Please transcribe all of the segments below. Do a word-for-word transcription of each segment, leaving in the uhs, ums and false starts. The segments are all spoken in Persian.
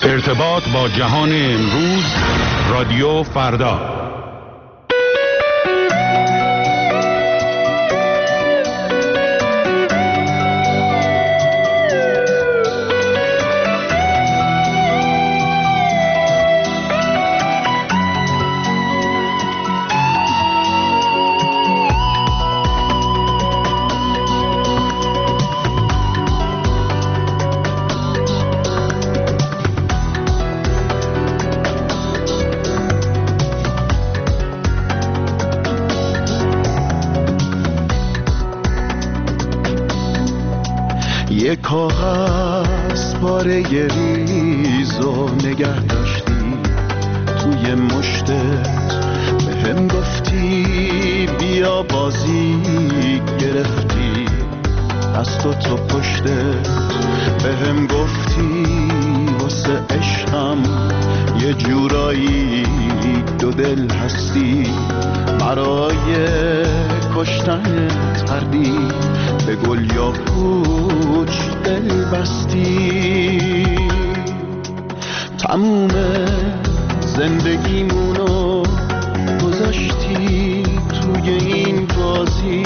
ارتباط با جهان امروز، رادیو فردا. یه کاغذ پاره ریزو نگه داشتی توی مشتت، به هم گفتی بیا بازی گرفتی دست و تو پشتت، به هم گفتی واسه عشقم یه جورایی دو دل هستی، برای کشتنت کردی به گل یا پوچ دل بستی. تموم زندگیمونو گذاشتی توی این بازی،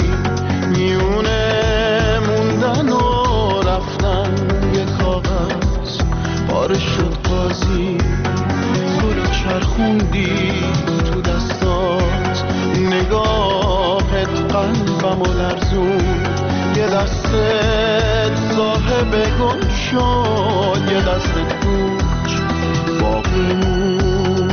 میونه موندن و رفتن، یه کاغذ پاره شد قاضی، تو رو چرخوندی تو دستات، نگاهت قلبم و لرزون، یه دستت صاحب گل شد، یه دستت پوچ باقی موند.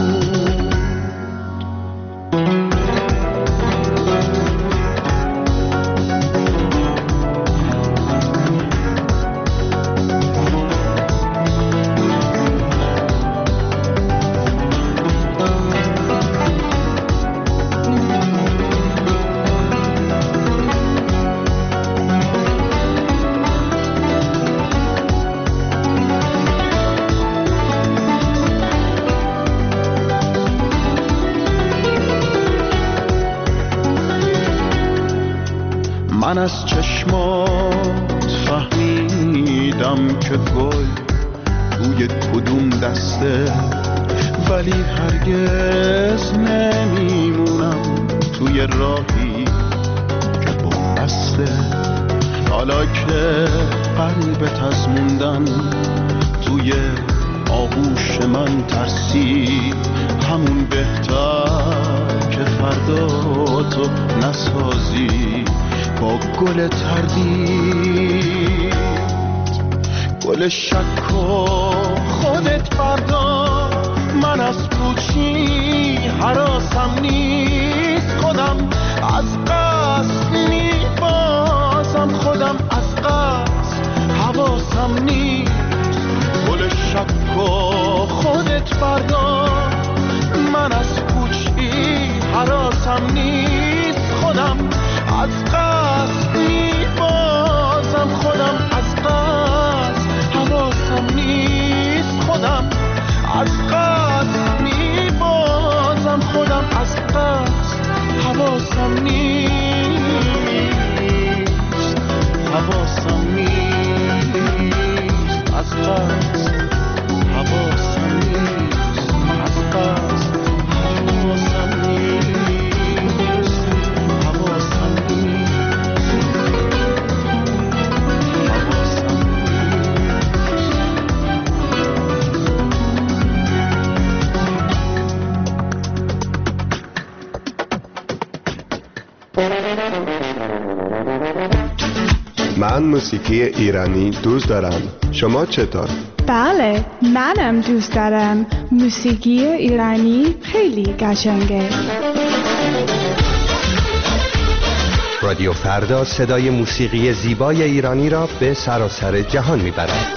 من از چشمات فهمیدم که گل توی کدوم دسته، ولی هرگز نمیمونم توی راهی که بسته. حالا که قلبت از موندن توی آغوش من ترسی، همون بهتر که فردا تو نسازی با گل تردید، گل شک و خودت فردا. من از پوچی هراسم نیست، خودم از قصد میبازم، خودم از قصد حواسم نیست، گل شک و خودت فردا. من از پوچی هراسم نیست، خودم از قصد میبازم، خودم از قصد حواسم نیست، خودم از قصد میبازم، خودم از قصد حواسم نیست، حواسم نیست، از قصد حواسم نیست، از قصد حواسم نیست، حواسم من موسیقی ایرانی دوست دارم. شما چطور؟ بله، منم دوست دارم. موسیقی ایرانی خیلی قشنگه. رادیو فردا صدای موسیقی زیبای ایرانی را به سراسر جهان میبرد.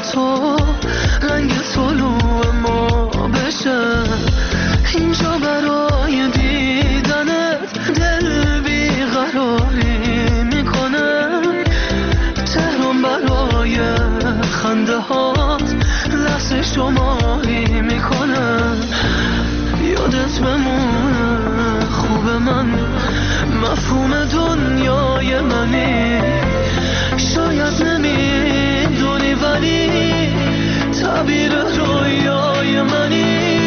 تو رنگ طلوع ما بشه. اینجا برای دیدنت دل بیقراری میکنه. تهران برای خنده هات لحظه شماری میکنه. یادت بمونه خوب من مفهوم دنیای منی. شاید نمیدونی ولی تعبیر رویای منی.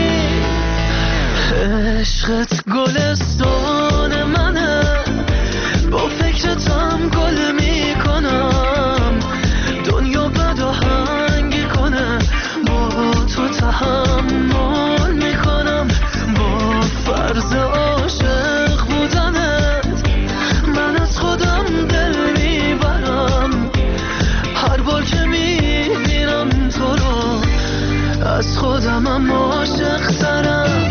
عشقت گلستان منه، با فکرتم گل میکنم. دنیا بد و هنگی کنه، با تو تحمل میکنم. با فرض عاشق بودنت من از خودم دل میبرم. هر بار که میبینم تو رو از خودمم عاشق ترم.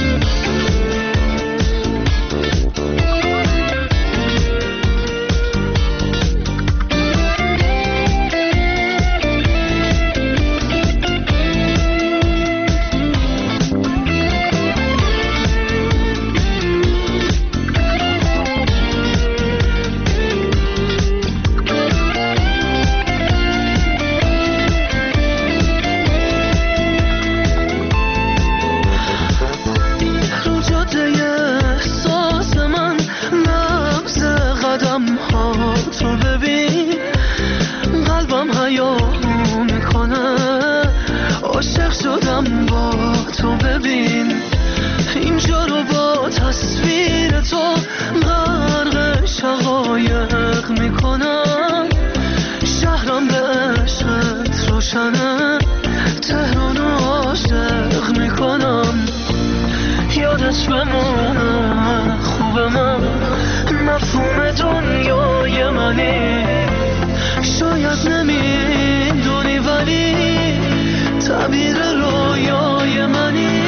شدم با تو ببین. اینجا رو با تصویر تو غرق شقایق میکنم. شهرم به عشقت روشنه، تهران رو عاشق میکنم. یادت بمونه خوب من مفهوم دنیای منی. شاید نمیدونی ولی تعبیر رویای منی.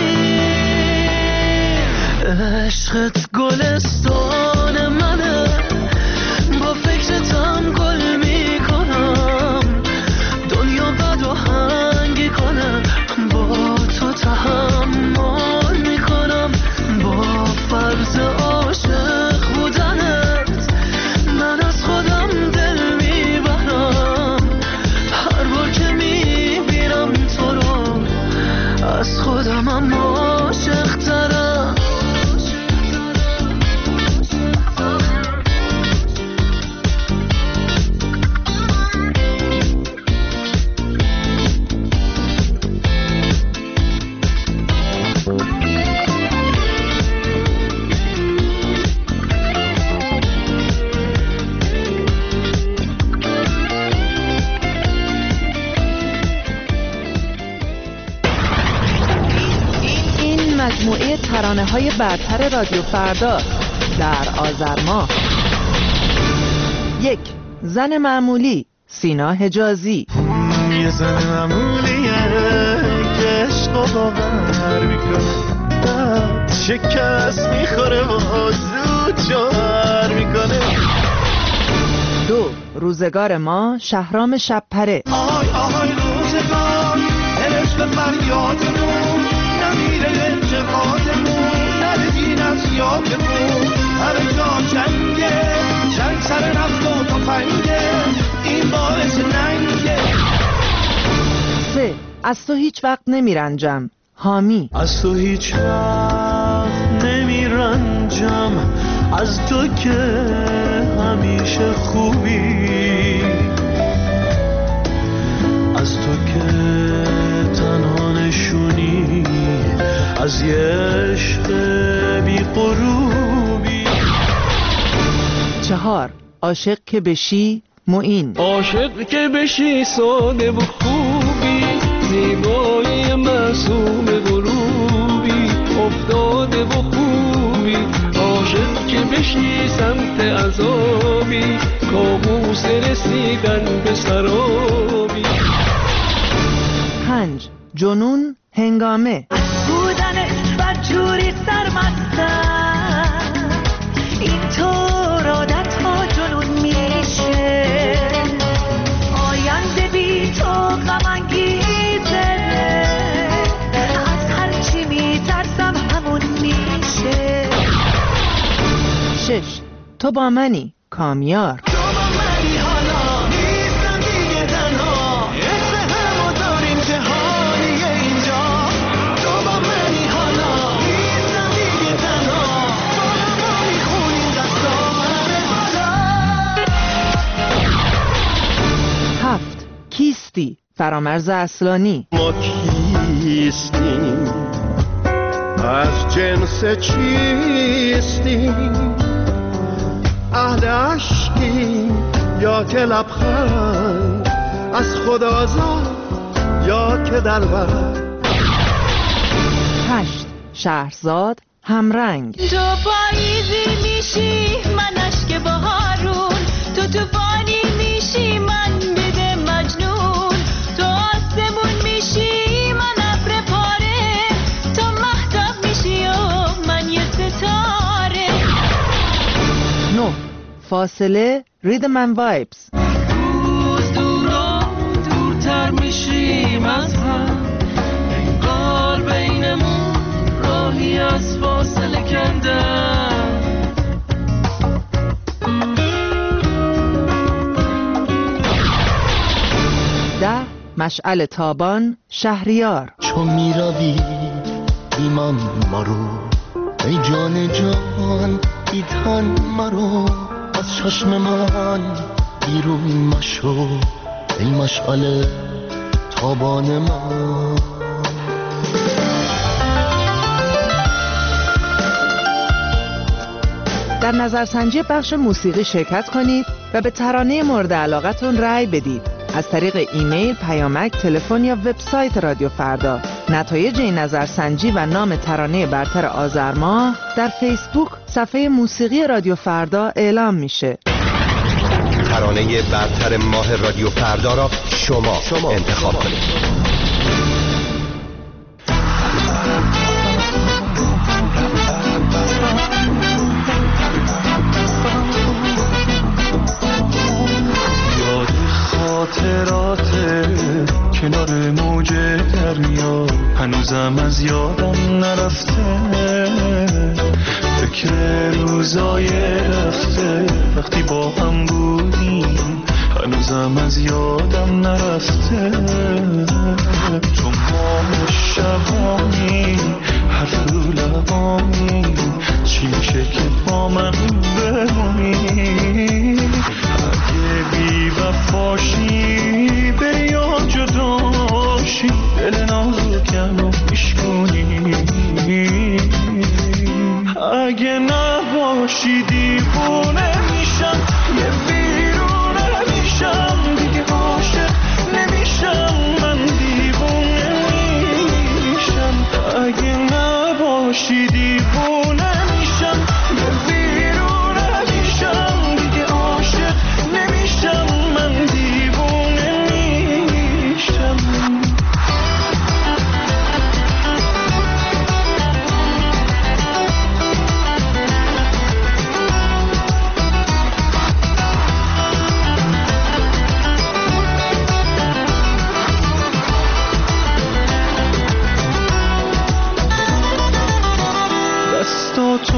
عشقت گلستان منه، با فکرتم گل میکنم. دنیا بد و هنگی کنه، با تو تحمل میکنم. با فرض عاشق بودنت من از خودم دل میبرم. هر بار که میبینم تو رو از خودمم عاشق ترم. مجموعه ترانه‌های برتر رادیو فردا در آذر ماه. یک، زن معمولی، سینا حجازی. یه زن معمولیه که عشق و باور میکنه، شکست میخوره و زود جوهر میکنه. دو، روزگار ما، شهرام شب‌پره. آهای آهای روزگار دلش به فریادمون نمیره انتقادمون، ندید از یادمون همه جا جنگه، چند سر نفت و تفنگه، این باعث ننگه. سه، از تو هیچ وقت نمیرنجم، حامی. از تو هیچ وقت نمیرنجم، از تو که همیشه خوبی، از تو که تنها نشونی از یه عشق بی غروبی. چهار، عاشق که بشی، معین. عاشق که بشی ساده و خوبی، زیبایی معصوم غروبی، افتاده و خوبی. عاشق که بشی سمت عذابی، کابوس رسیدن به سرابی. پنج، جنون هنگامه. بودنت بدجوری سرمستم، اینطور عادت ها جنون میشه. آینده بی تو غم انگیز تو با منی کامیار. تو با منی حالا نیستم دیگه تنها، حس همو داریم جهانیه اینجا. تو با منی حالا نیستم دیگه تنها، با همو میخونیم دستا همه بالا. هفت کیستی فرامرز اصلانی. ما کیستیم، از جنس چیستیم، اهل عشقیم یا که لبخند، از خدا زاد یا که در بر. هشت شهرزاد همرنگ. تو پاییزی میشی من اشک بهارون، تو توفانی میشی من بده مجنون، تو آسمون میشی من ابر پاره، تو مهتاب میشی و من یه ستاره. نه فاصله ریدم اند وایبز. روز دور و دورتر میشیم از هم، انگار بینمون راهی از فاصله کندم. ده مشعل تابان شهریار. چون میروی بیمان مرو، ای جان جان بیتن مرو، از چشم من بیرون مشو، ای مشعل تابان من. در نظرسنجی بخش موسیقی شرکت کنید و به ترانه مورد علاقتون رأی بدید از طریق ایمیل، پیامک، تلفن یا وبسایت رادیو فردا. نتایج این نظرسنجی و نام ترانه برتر آذر ماه در فیسبوک صفحه موسیقی رادیو فردا اعلام میشه. ترانه برتر ماه رادیو فردا را شما, شما انتخاب کنید. خاطرات کنار موج دریا هنوزم از یادم نرفته، فکر روزای رفته وقتی با هم بودیم هنوزم از یادم نرفته. تو ما شبانی حرف رو لبانی چی میشه که با من بمونی، اگه بی وفاشی بری یا جداشی دل نازکم رو پیشگونی، اگه نباشی دیوونه میشم یه بیرونه میشم، دیگه عاشق نمیشم من دیوونه میشم، اگه نباشی دیوونه میشم یه بیرونه میشم، دیگه عاشق نمیشم من دیوونه میشم. دستاتو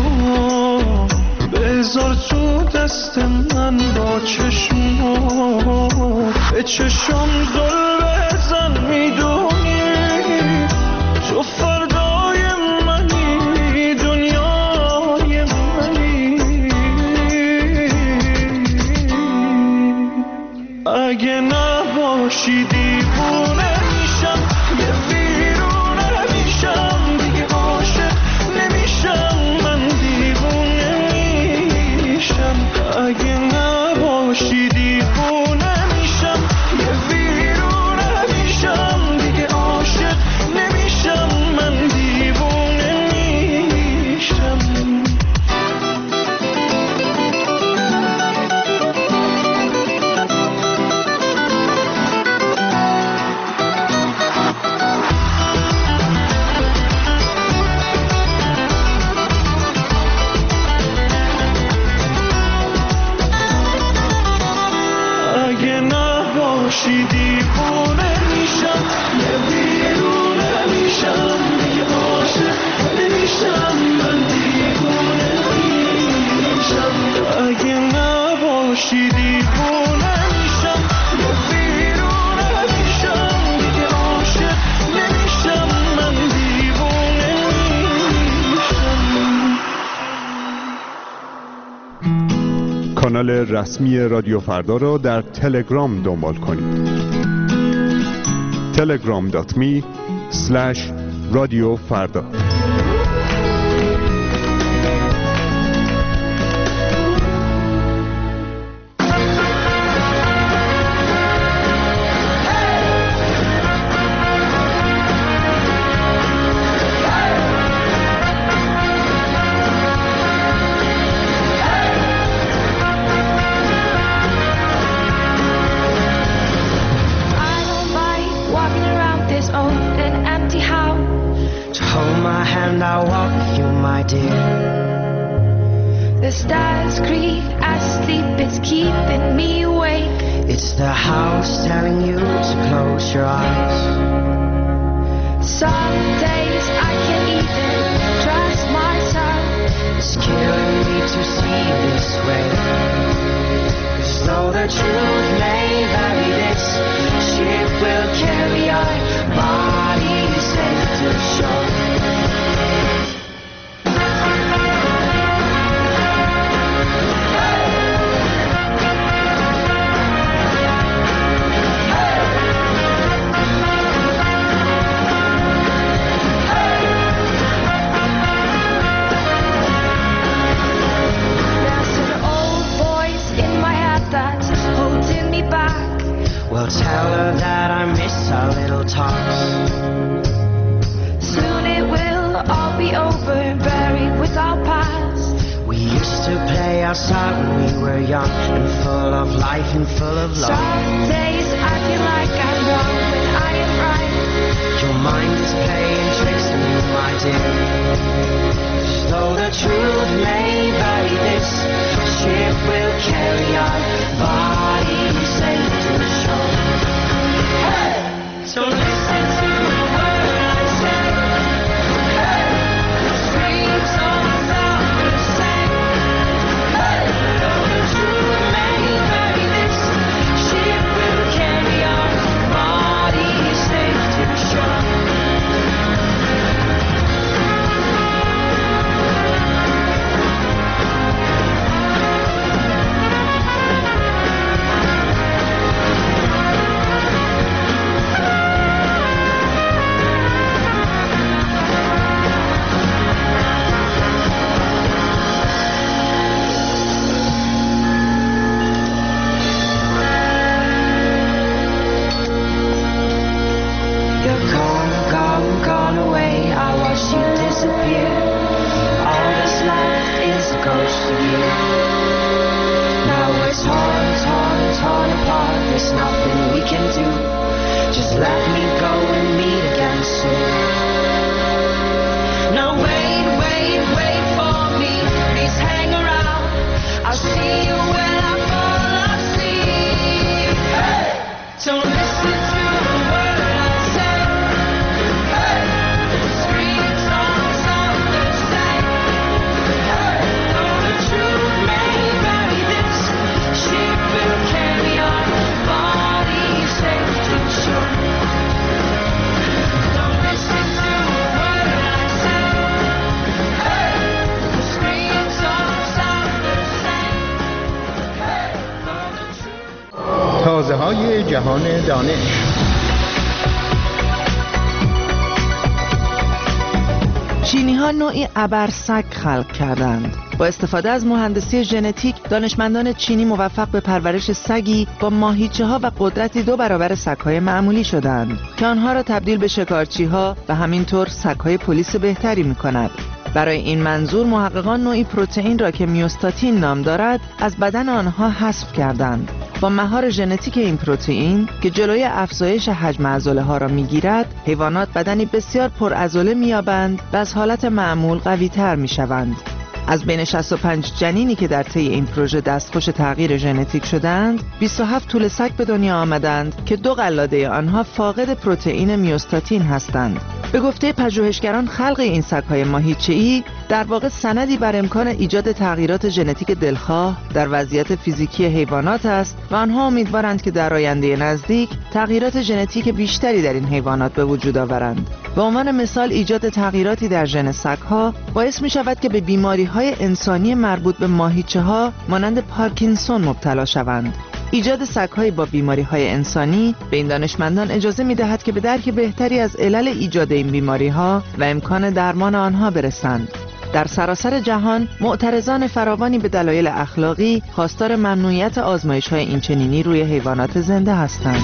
بذار تو دست من با چشمو به چشم زل بزن، میدونی تو فردای منی دنیای منی، اگه نباشی دیوونه میشم یه بیرونه میشم، دیگه عاشق نمیشم من دیوونه میشم، اگه نباشی دیوونه میشم یه بیرونه میشم، دیگه عاشق نمیشم من کانال رسمی رادیو فردا را در تلگرام دنبال کنید. تلگرام دات می اسلش رادیو فردا. The stars creak, I sleep, it's keeping me awake. It's the house telling you to close your eyes. Some days I can't even trust myself. It's killing me to see this way. 'Cause though the truth may vary, this ship will carry our bodies safe to shore. Well, tell her that I miss our little talks. Soon it will all be over, buried with our past. We used to play outside when we were young and full of life and full of love. Some days I feel like I'm wrong when I am right. Your mind is playing tricks on you, my dear. Though the truth may vary, this ship will carry our bodies safe to the shore. Hey! So listen to the word I say. Hey! The streams on south will say. Hey! Though the truth may vary, this ship will carry our bodies safe to the shore. تازه‌های جهان دانش. چینی‌ها نوعی ابرسگ خلق کردند. با استفاده از مهندسی ژنتیک، دانشمندان چینی موفق به پرورش سگی با ماهیچه‌ها و قدرتی دو برابر سگ‌های معمولی شدند که آنها را تبدیل به شکارچی‌ها و همینطور سگ‌های پلیس بهتری می‌کند. برای این منظور محققان نوعی پروتئین را که میوستاتین نام دارد از بدن آنها حذف کردند. با مهار ژنتیک این پروتئین که جلوی افزایش حجم عضله‌ها را می‌گیرد، حیوانات بدنی بسیار پرعضله می‌یابند و از حالت معمول قوی‌تر می‌شوند. از بین شصت و پنج جنینی که در طی این پروژه دستخوش تغییر ژنتیک شدند، بیست و هفت توله سگ به دنیا آمدند که دو قلاده آنها فاقد پروتئین میوستاتین هستند. به گفته پژوهشگران خلق این سگ‌های ماهیچه‌ای در واقع سندی بر امکان ایجاد تغییرات ژنتیک دلخواه در وضعیت فیزیکی حیوانات است و آنها امیدوارند که در آینده نزدیک تغییرات ژنتیک بیشتری در این حیوانات به وجود آورند. به عنوان مثال ایجاد تغییراتی در ژن سگ‌ها باعث می‌شود که به بیماری‌های انسانی مربوط به ماهیچه‌ها مانند پارکینسون مبتلا شوند. ایجاد سگ‌های با بیماری‌های انسانی به این دانشمندان اجازه می‌دهد که به درک بهتری از علل ایجاد این بیماری‌ها و امکان درمان آنها برسند. در سراسر جهان معترضان فراوانی به دلایل اخلاقی خواستار ممنوعیت آزمایش‌های اینچنینی روی حیوانات زنده هستند.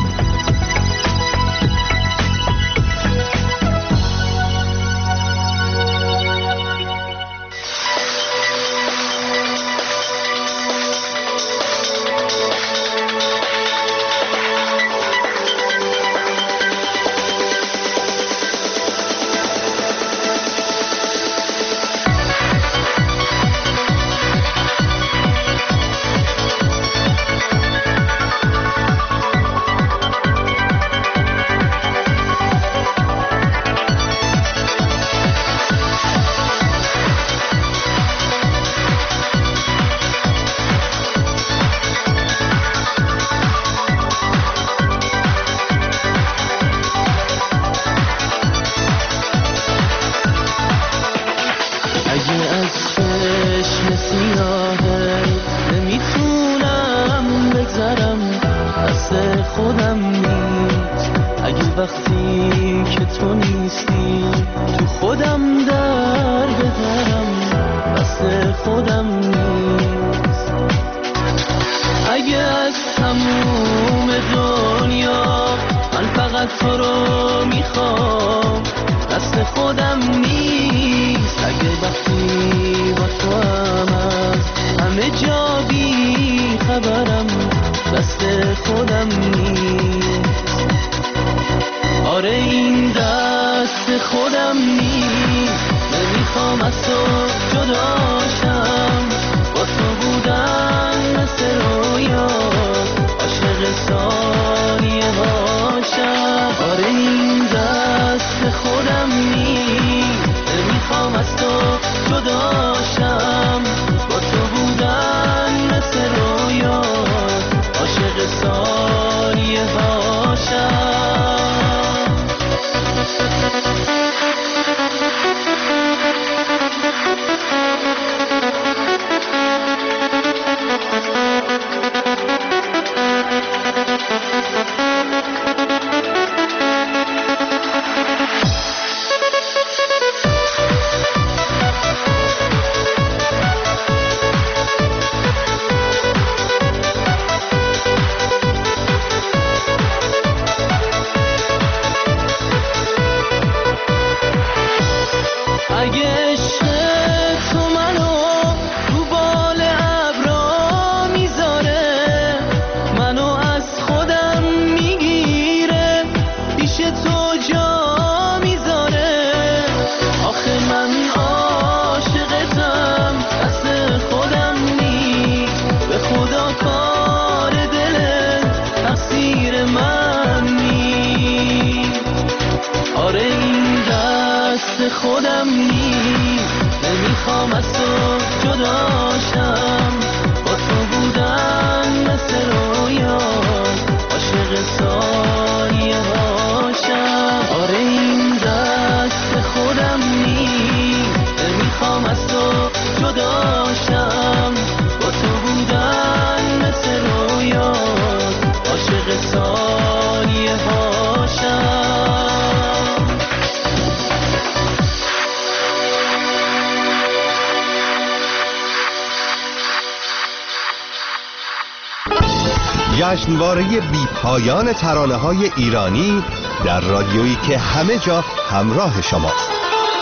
جشنواره بی پایان ترانه‌های ایرانی در رادیویی که همه جا همراه شماست.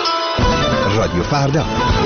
رادیو فردا.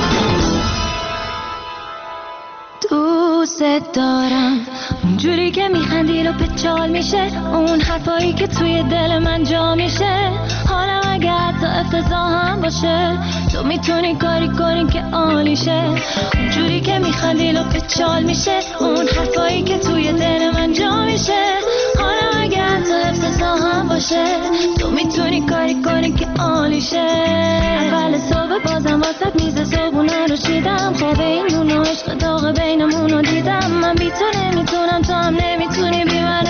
دوست دارم اونجوری که میخندی رو پچال میشه، اون حرفایی که توی دل من جا میشه، حالا اگه حتی افتضاح هم باشه تو میتونی کاری کنی که عالیشه. اونجوری که میخندی رو پچال میشه، اون حرفایی که توی دل من جا میشه، حالا اگه حتی افتضاح هم باشه تو میتونی کاری کنی که عالیشه. اول صبح بازم واسط میز صبحونه رو چیدم، خواب این دون و عشق داغ بینمون رو دیدم. من بی تو نمیتونم تو هم نمیتونی بی من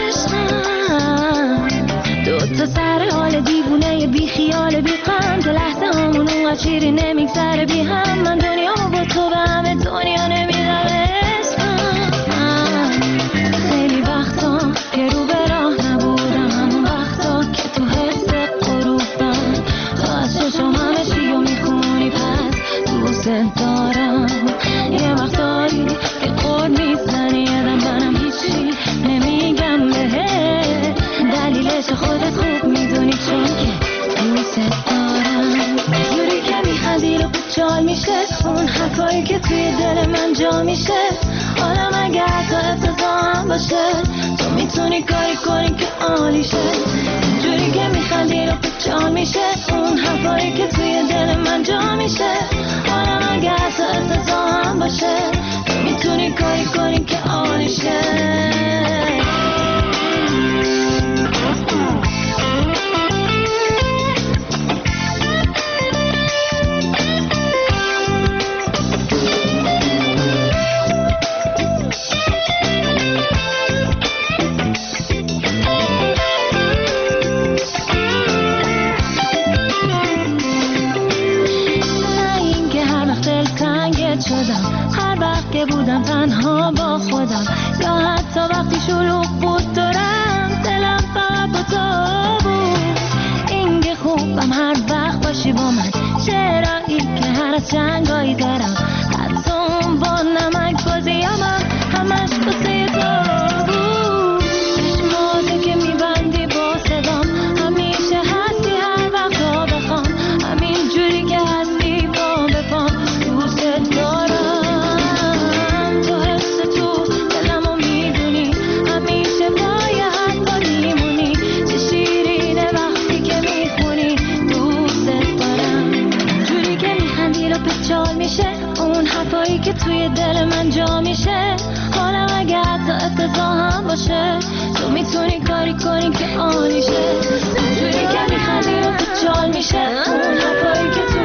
عشقم. دو تا سر حال دیوونه بی خیال بی غم که لحظه همون اونقدر شیری نمیگذره بی هم. من دنیا با تو به همه دنیا نمیدم عشقم. خیلی وقتا که رو به راه نبودم، همون وقتا که تو حس غروبم تو از چشم همه چی رو میخونی پس دوست دارم. یه وقتایی که قول میزنی یادم منم هیچی نمیگم بهت، دلیلش خودت خوب میدونی چون که دوست دارم. جوری که میخندی رو جال میشه اون حرفایی که توی دل من جا میشه. حالا مگه حتی افتضاح هم باشه تو میتونی کاری کنی که عالیشه. جوری که میخندی رو جال میشه اون حرفایی که توی دل من جا میشه. حالا مگه حتی افتضاح هم باشه تو میتونی کاری کنی که عالیشه. هر وقت که بودم تنها با خودم یا حتی وقتی شلوغ بود دورم دلم فقط با تو بود. این که خوبم هر وقت باشی با من، چرا این که هر از جنگایی دارم حتی اون با نمک بازیم همش بسه تو بود. چشماتو که میبندی با صدام همیشه هستی هر وقت ها بخوام، همین جوری که هستی با بفام دوست دارم. که توی دل من جا میشه. حالا اگه حتی افتضاح هم باشه تو میتونی کاری کنی که عالیشه. جوری که میخندی رو جال میشه اون حرفایی که